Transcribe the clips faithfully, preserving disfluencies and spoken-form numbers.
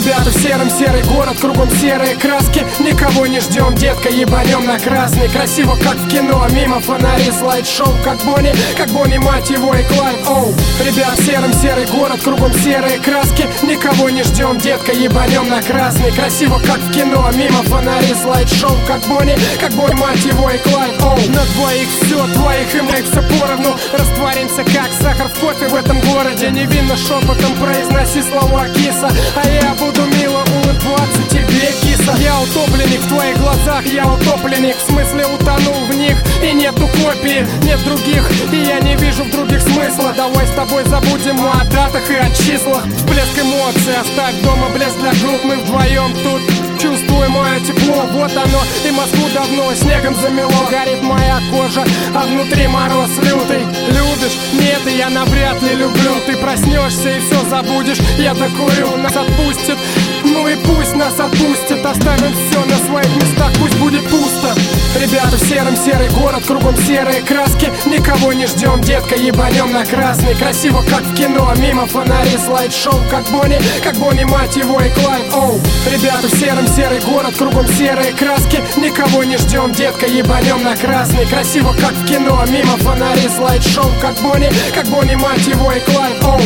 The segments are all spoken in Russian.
Ребята в сером, серый город, кругом серые краски. Никого не ждем, детка, ебанем на красный. Красиво, как в кино, мимо фонари, слайд-шоу. Как Бонни, как Бонни, мать его, и Клайд, оу. Ребят в сером, серый город, кругом серые краски. Никого не ждем, детка, ебанем на красный. Красиво, как в кино, мимо фонари, слайд-шоу. Как Бонни, как Бонни, мать его, и Клайд, оу. На двоих все, твоих и моих все поровну. Растворимся, как сахар в кофе в этом городе. Невинно шепотом произноси слова киса. А я буду мило улыбаться тебе, киса. Я утопленник в твоих глазах, я утопленник. В смысле утонул в них, и нету копии, нет других, и я не вижу в других смысла. Давай с тобой забудем о датах и о числах. Всплеск эмоций, оставь дома блеск для групп. Мы вдвоем тут чувствуем мое тепло, вот оно. И Москву давно снегом замело. Горит моя кожа, а внутри мороз лютый. Любишь? Нет, и я навряд ли люблю. Ты проснешься и все забудешь. Я докурю, нас отпустит. Ну и пусть нас отпустит. Оставим все на своих местах, пусть будет пусто. Ребята в сером, серый город, кругом серые краски. Никого не ждем, детка, ебанем на красный. Красиво, как в кино, мимо фонари, слайд-шоу. Как Бонни, как Бонни, мать его, и Клайд, оу. Ребята в сером, серый город, кругом серые краски. Никого не ждем, детка, ебанем на красный. Красиво, как в кино, мимо фонари, слайд-шоу. Как Бонни, как Бонни, мать его, и Клайд, оу.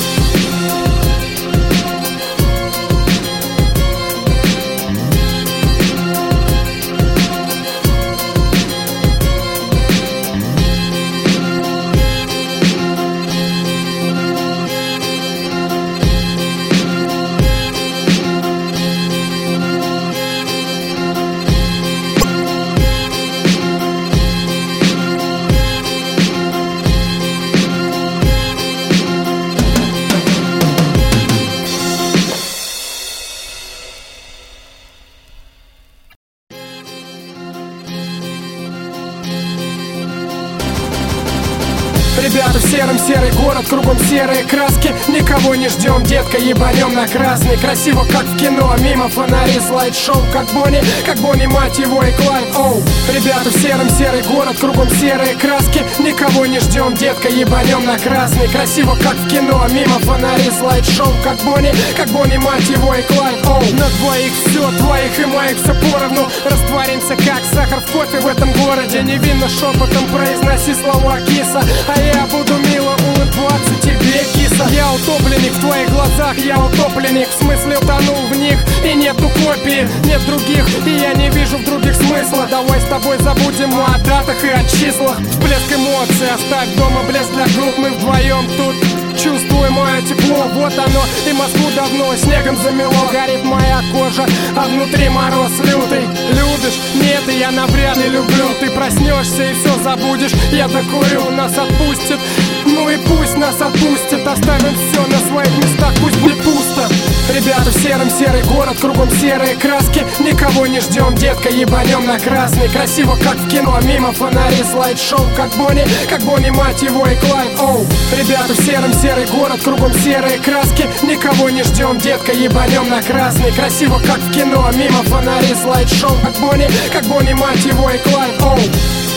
Ребята в сером, серый город, кругом серые краски. Никого не ждем, детка, ебанем на красный. Красиво, как в кино, мимо фонари, слайд-шоу. Как Бонни, как Бонни, мать его, и Клайд, оу. Ребята в сером, серый город, кругом серые краски. Никого не ждем, детка, ебанем на красный. Красиво, как в кино, мимо фонари, слайд-шоу. Как Бонни, как Бонни, мать его, и Клайд, оу. На двоих все, твоих и моих все поровну. Растворимся, как сахар в кофе в этом городе. Невинно шепотом произноси слова киса. А я буду мило улыбаться тебе, киса. Я утопленник в твоих глазах, я утопленник. В смысле утонул в них, и нету копии, нет других, и я не вижу в других смысла. Давай с тобой забудем о датах и о числах. Всплеск эмоций, оставь дома блеск для групп. Мы вдвоем тут чувствуем мое тепло, вот оно. И Москву давно снегом замело. Горит моя кожа, а внутри мороз лютый. Любишь? Нет, и я навряд ли люблю. Ты проснешься и все забудешь. Я докурю, нас отпустит. Ну и пусть нас отпустит. Оставим все на своих местах, пусть будет пусто. Ребята в сером, серый город, кругом серые краски. Никого не ждем, детка, ебанем на красный. Красиво, как в кино, мимо фонари, слайд-шоу. Как Бонни, как Бонни, мать его, и Клайд, оу. Ребята в сером, серый город, кругом серые краски. Никого не ждем, детка, ебанем на красный. Красиво, как в кино, мимо фонари, слайд-шоу. Как Бонни, как Бонни, мать его, и Клайд, оу.